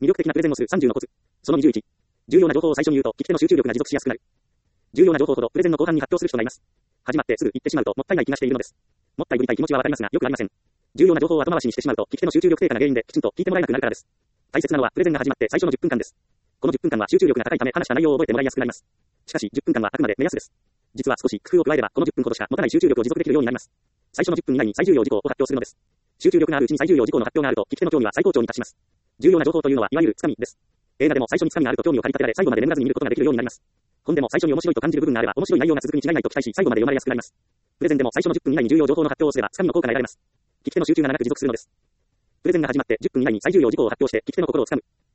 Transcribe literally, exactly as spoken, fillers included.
魅力的なプレゼンをするさんじゅうのコツ。そのにじゅういち。重要な情報を最初に言うと、聞き手の集中力が持続しやすくなる。重要な情報ほど、プレゼンの後半に発表する人がいます。始まってすぐ言ってしまうと、もったいない気がしているのです。もったいぶりたい気持ちはわかりますが、よくありません。重要な情報を後回しにしてしまうと、聞き手の集中力低下が原因で、きちんと聞いてもらえなくなるからです。大切なのは、プレゼンが始まって最初のじゅっぷんかんです。このじゅっぷんかんは集中力が高いため、話した内容を覚えてもらいやすくなります。しかし、じゅっぷんかんはあくまで目安です。実は少し工夫を加えれば、このじゅっぷんほどしか持たない集中力を持続できるようになります。最初のじゅっぷん以内に最重要事項を発表するのです。集中力のあるうちに最重要事項の発表があると、聞き手の興味は最高潮に達します。重要な情報というのは、いわゆるつかみです。映画でも最初につかみがあると興味を駆り立てられ、最後まで眠らずに見ることができるようになります。本でも最初に面白いと感じる部分があれば、面白い内容が続くに違いないと期待し、最後まで読まれやすくなります。プレゼンでも最初のじゅっぷん以内に重要情報の発表をすれば、つかみの効果が得られます。聞き手の集中が長く持続するのです。プレゼンが始まってじゅっぷん以内に最重要事項を発表して、聞き手の心をつかむ。